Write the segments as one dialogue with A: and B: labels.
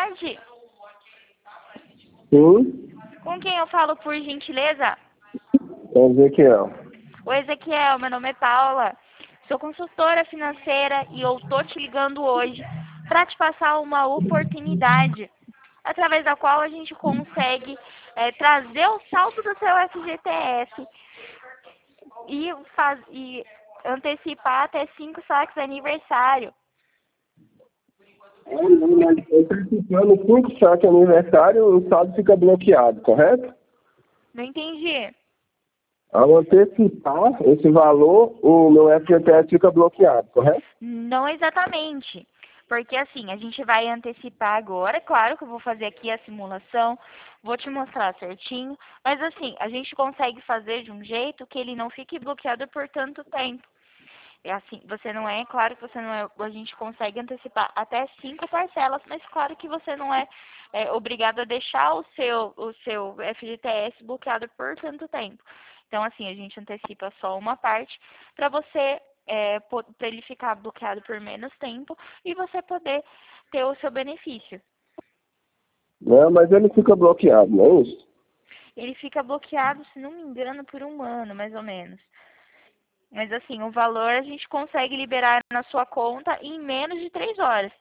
A: tarde.
B: Sim,
A: Com quem eu falo, por gentileza?
B: é Ezequiel.
A: Oi, Ezequiel, meu nome é Paula. Sou consultora financeira e eu tô te ligando hoje para te passar uma oportunidade através da qual a gente consegue trazer o saldo do seu FGTS e antecipar até 5 saques de aniversário.
B: Antecipando 5 saques aniversário, o saldo fica bloqueado, correto?
A: Não entendi.
B: Ao antecipar esse valor, o meu FGTS fica bloqueado, correto?
A: Não exatamente. Porque assim, a gente vai antecipar agora, claro que eu vou fazer aqui a simulação, vou te mostrar certinho, mas assim, a gente consegue fazer de um jeito que ele não fique bloqueado por tanto tempo. É assim, você não é, claro que você não é, a gente consegue antecipar até 5 parcelas, mas claro que você não é obrigado a deixar o seu FGTS bloqueado por tanto tempo. Então, assim, a gente antecipa só uma parte para você, para ele ficar bloqueado por menos tempo e você poder ter o seu benefício.
B: Não, mas ele fica bloqueado, não é isso?
A: Ele fica bloqueado, se não me engano, por 1 ano, mais ou menos. Mas assim, o valor a gente consegue liberar na sua conta em menos de 3 horas.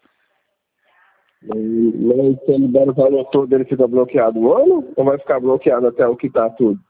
B: Mas se ele der o valor todo, ele fica bloqueado 1 ano? Ou vai ficar bloqueado até o quitar tudo?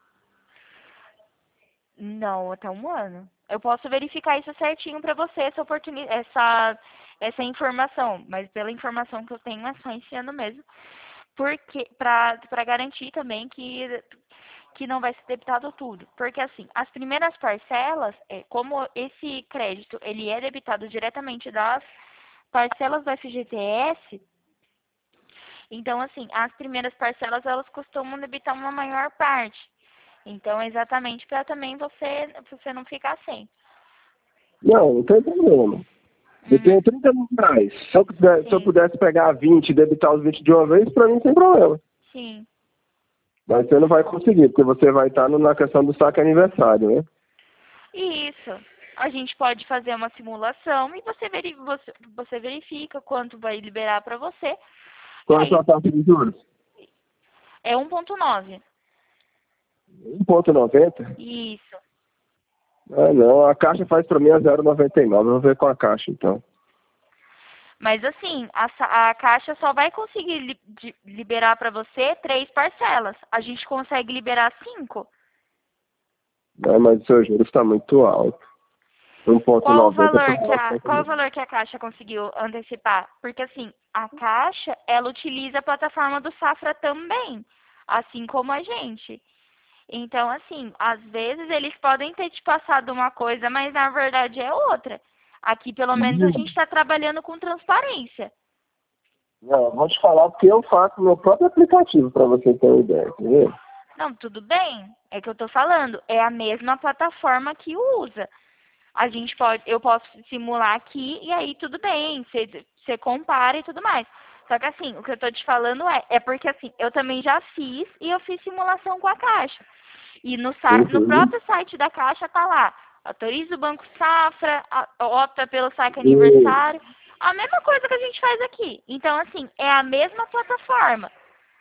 A: Não, até 1 ano. Eu posso verificar isso certinho para você, essa informação. Mas pela informação que eu tenho, é só esse ano mesmo. Porque, para garantir também que não vai ser debitado tudo. Porque assim, as primeiras parcelas, como esse crédito ele é debitado diretamente das parcelas do FGTS, então assim, as primeiras parcelas elas costumam debitar uma maior parte. Então, exatamente para também você não ficar sem.
B: Não, não tem problema. Eu tenho 30 mil reais. Se eu
A: Sim,
B: pudesse pegar 20 e debitar os 20 de uma vez, pra mim sem problema.
A: sim.
B: Mas você não vai conseguir, porque você vai estar na questão do saque aniversário, né?
A: Isso. A gente pode fazer uma simulação e você verifica quanto vai liberar para você. E
B: Qual é a
A: aí,
B: sua taxa de juros?
A: é 1,9.
B: 1,90?
A: Isso.
B: Ah, não. A Caixa faz pra mim a 0,99. Eu vou ver com a Caixa, então.
A: Mas assim, a Caixa só vai conseguir liberar para você 3 parcelas. A gente consegue liberar 5.
B: Não, mas o seu juros está muito alto.
A: Qual o
B: 1,90
A: valor que
B: por
A: qual o valor que a Caixa conseguiu antecipar? Porque assim, a Caixa, ela utiliza a plataforma do Safra também, assim como a gente. Então, assim, às vezes eles podem ter te passado uma coisa, mas na verdade é outra. Aqui, pelo menos, a gente está trabalhando com transparência.
B: Não, vou te falar porque eu faço meu próprio aplicativo para você ter uma ideia, entendeu?
A: Não, tudo bem, é que eu tô falando, é a mesma plataforma que usa. Eu posso simular aqui e aí tudo bem, você compara e tudo mais. Só que assim, o que eu tô te falando é porque assim, eu também já fiz e eu fiz simulação com a Caixa. E no
B: Uhum.
A: próprio site da Caixa tá lá, autoriza o Banco Safra, opta pelo saque
B: Uhum.
A: aniversário, a mesma coisa que a gente faz aqui. Então assim, é a mesma plataforma.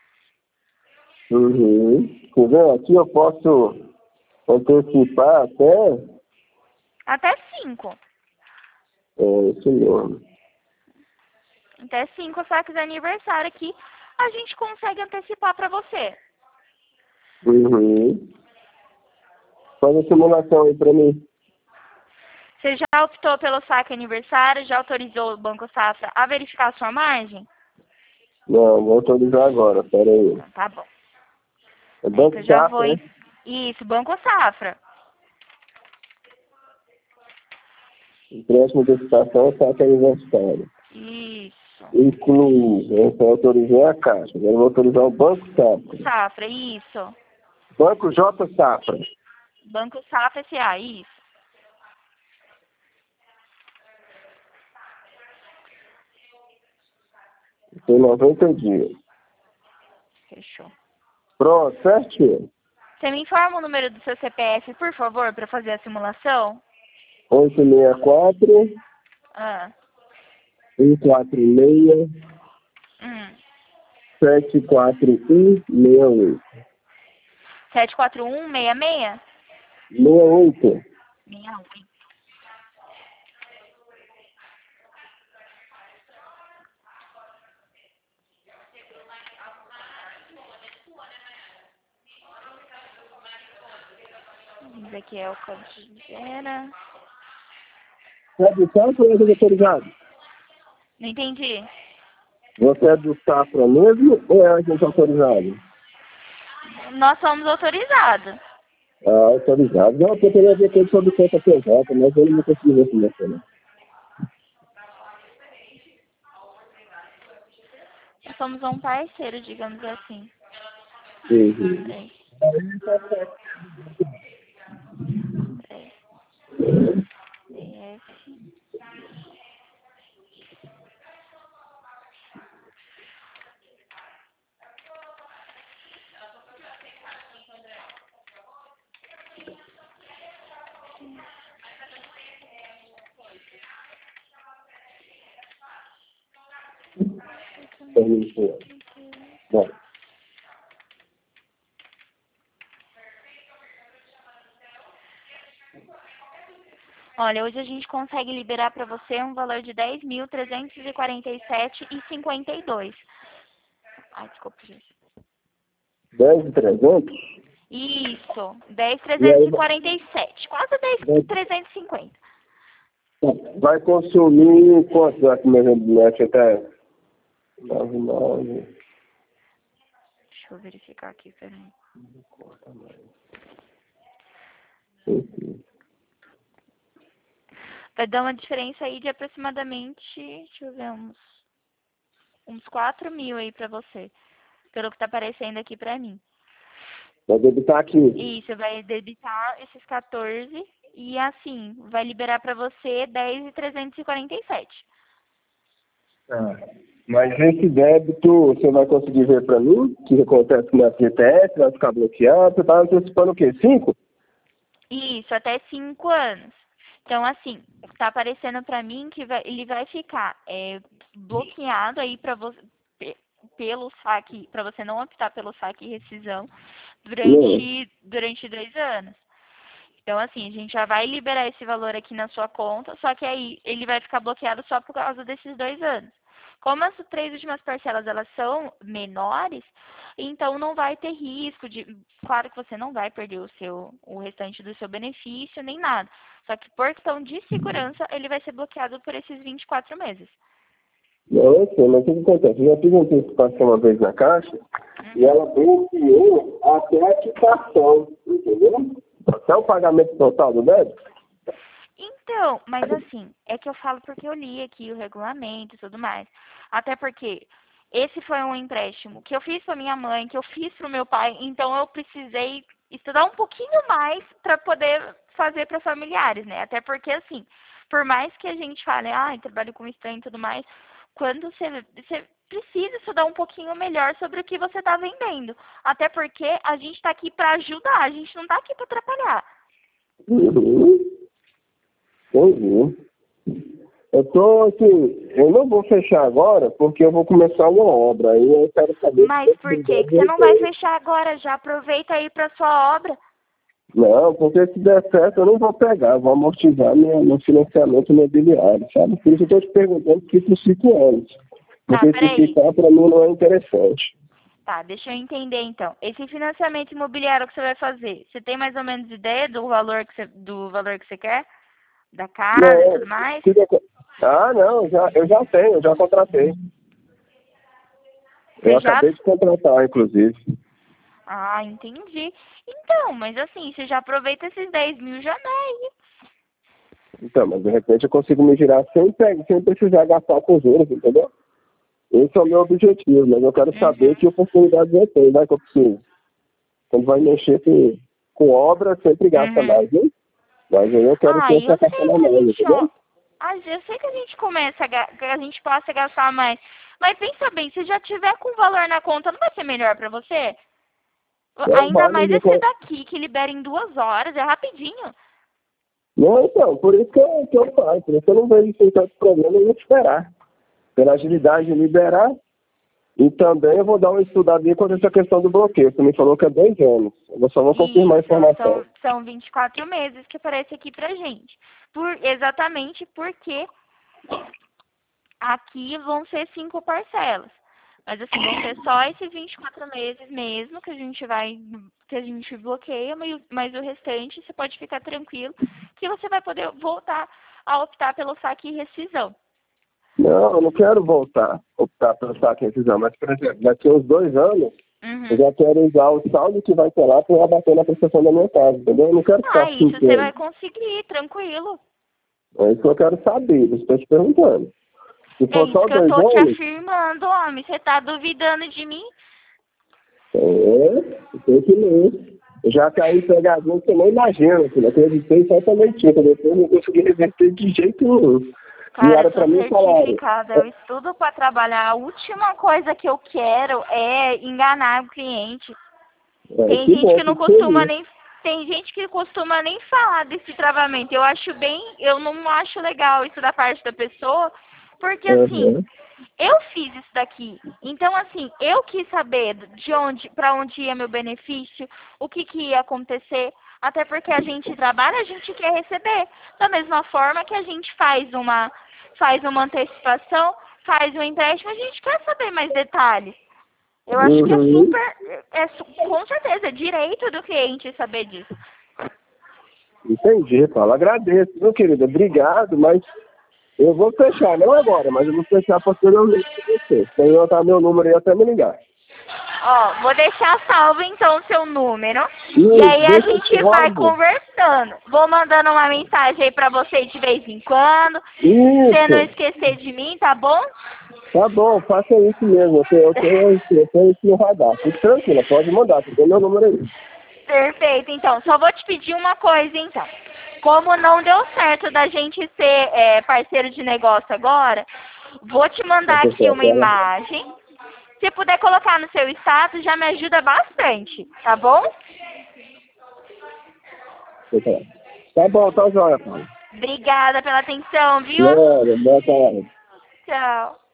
B: Uhum. Entendeu? Aqui eu posso antecipar até
A: Até 5.
B: esse nome.
A: Até 5 saques de aniversário aqui, a gente consegue antecipar para você.
B: Uhum. Faz a simulação aí para mim.
A: Você já optou pelo saque aniversário? Já autorizou o Banco Safra a verificar a sua margem?
B: Não, vou autorizar agora, pera aí.
A: Então, tá bom.
B: É
A: É que eu
B: Banco
A: já vou...
B: Safra, né?
A: Isso, Banco Safra.
B: Empréstimo de educação, saque aniversário.
A: Isso.
B: Inclui, eu só autorizei a Caixa, agora eu vou autorizar o Banco Safra.
A: Safra, isso.
B: Banco J Safra.
A: Banco Safra S.A., isso.
B: Tem 90 dias.
A: Fechou.
B: Pronto, certinho.
A: Você me informa o número do seu CPF, por favor, para fazer a simulação?
B: 864
A: Ah,
B: 146
A: hum.
B: 74168.
A: 74166?
B: 68.
A: 68. Esse aqui é o código de era.
B: Você é do Safra ou é do autorizado?
A: Não entendi.
B: Você é do Safra mesmo ou é agente autorizado?
A: Nós somos autorizados.
B: Ah, autorizado. Não, eu queria ver tudo sobre conta PJ, mas eu não vou conseguir ver com você, não.
A: Nós somos um parceiro, digamos assim.
B: Uhum.
A: Peraí. Peraí. DF.
B: Bom,
A: Olha, hoje a gente consegue liberar para você um valor de 10.347,52. Ai, desculpa, gente.
B: 10.300?
A: Isso,
B: E aí
A: 10.347. Quase
B: vai,
A: 10.350.
B: vai consumir quanto aqui no net até 99?
A: Deixa eu verificar aqui, peraí.
B: Uhum.
A: Vai dar uma diferença aí de aproximadamente, deixa eu ver, uns 4 mil aí pra você. Pelo que tá aparecendo aqui pra mim.
B: Vai debitar aqui.
A: Isso, vai debitar esses 14 e assim, vai liberar pra você 10.347.
B: Mas esse débito, você vai conseguir ver para mim? O que acontece na FGTS? Vai ficar bloqueado? Você está antecipando o quê? 5?
A: Isso, até 5 anos. Então, assim, tá aparecendo pra mim que ele vai ficar bloqueado aí pra você, pelo saque, pra você não optar pelo saque e rescisão
B: Não.
A: durante 2 anos. Então, assim, a gente já vai liberar esse valor aqui na sua conta, só que aí ele vai ficar bloqueado só por causa desses 2 anos. Como as 3 últimas parcelas, elas são menores, então não vai ter risco de... Claro que você não vai perder o restante do seu benefício, nem nada. Só que por questão de segurança, ele vai ser bloqueado por esses 24 meses.
B: Não, eu sei, mas o que acontece? Eu já fiz uma antecipação uma vez na Caixa e ela bloqueou até a quitação, entendeu? Até o pagamento total do débito.
A: Então, mas assim, é que eu falo porque eu li aqui o regulamento e tudo mais. Até porque esse foi um empréstimo que eu fiz para minha mãe, que eu fiz para o meu pai, então eu precisei estudar um pouquinho mais para poder fazer para familiares, né? Até porque assim, por mais que a gente fale, trabalho com estranho e tudo mais, quando você precisa estudar um pouquinho melhor sobre o que você está vendendo. Até porque a gente está aqui para ajudar, a gente não está aqui para atrapalhar.
B: Uhum. Entendi. Eu tô assim, eu não vou fechar agora porque eu vou começar uma obra. Aí eu quero saber
A: Mas por que você não vai fechar agora? Já aproveita aí para sua obra.
B: Não, porque se der certo eu não vou pegar, vou amortizar meu financiamento imobiliário, sabe? Por isso eu estou te perguntando que por 5 anos.
A: Tá,
B: Porque se
A: peraí.
B: ficar para mim não é interessante.
A: Tá, deixa eu entender então. Esse financiamento imobiliário que você vai fazer, você tem mais ou menos ideia do valor que você quer? Da casa e
B: Não,
A: tudo mais?
B: não, eu já tenho, eu já contratei. Eu
A: Você já...
B: acabei de contratar, inclusive.
A: Ah, entendi. Então, mas assim, você já aproveita esses 10 mil já aí.
B: Então, mas de repente eu consigo me girar sem precisar gastar com juros, entendeu? Esse é o meu objetivo, mas eu quero saber que
A: Uhum.
B: oportunidades eu tenho, vai que eu preciso. Quando vai mexer com obra, sempre gasta
A: Uhum.
B: mais, hein? Mas aí eu quero ter essa
A: Eu sei que a
B: mais,
A: gente, ó,
B: entendeu?
A: eu sei que a gente que a gente possa gastar mais. Mas pensa bem, se já tiver com valor na conta, não vai ser melhor pra você?
B: Não
A: Ainda
B: vale
A: mais
B: me
A: esse daqui, que libera em 2 horas, é rapidinho.
B: Não, então, por isso que eu faço. Por isso eu não vejo sem tanto problema em esperar. Pela agilidade de liberar, E também eu vou dar uma estudadinha quanto a essa questão do bloqueio. Você me falou que é 2 anos. Eu só vou confirmar a informação.
A: São 24 meses que aparece aqui pra gente. Exatamente porque aqui vão ser 5 parcelas. Mas assim, vão ser só esses 24 meses mesmo que a gente bloqueia, mas o restante você pode ficar tranquilo que você vai poder voltar a optar pelo saque e rescisão.
B: Não, eu não quero optar pelo saque e rescisão, mas, por exemplo, daqui a uns 2 anos, eu já quero usar o saldo que vai ter lá para abater na prestação da minha casa, entendeu? Eu não quero ficar
A: isso você vai conseguir, tranquilo.
B: É isso que eu quero saber, eu estou te perguntando. Se for
A: isso
B: só
A: que eu
B: 2
A: tô te
B: anos...
A: afirmando, homem. Você tá duvidando de mim?
B: Tem que ler. Eu já caí em pegadinha que você nem imagina, filho. Eu acreditei totalmente, depois eu não consegui reverter de jeito nenhum.
A: Cara, eu sou certificada, eu estudo para trabalhar. A última coisa que eu quero é enganar o cliente. Tem gente que não costuma nem... Tem gente que costuma nem falar desse travamento. Eu não acho legal isso da parte da pessoa, porque assim, eu fiz isso daqui. Então assim, eu quis saber para onde ia meu benefício, o que ia acontecer, até porque a gente trabalha, a gente quer receber. Da mesma forma que a gente faz uma antecipação, faz um empréstimo, a gente quer saber mais detalhes. Eu acho que com certeza, é direito do cliente saber disso.
B: Entendi, Paulo. Agradeço, meu querido. Obrigado, mas eu vou fechar, não agora, mas eu vou fechar posteriormente com você. Se eu anotar meu número aí até me ligar.
A: Vou deixar salvo então o seu número. E aí a gente vai conversando. Vou mandando uma mensagem aí pra você de vez em quando. Você não esquecer de mim, tá bom?
B: Tá bom, faça isso mesmo. Eu tenho isso no radar. Fique tranquila, pode mandar, tem meu número aí.
A: Perfeito, então. Só vou te pedir uma coisa, então. Como não deu certo da gente ser parceiro de negócio agora, vou te mandar aqui uma imagem. Se puder colocar no seu status, já me ajuda bastante, tá bom?
B: Tá bom, tá jóia, Paulo.
A: Obrigada pela atenção, viu?
B: Boa tarde.
A: Tchau.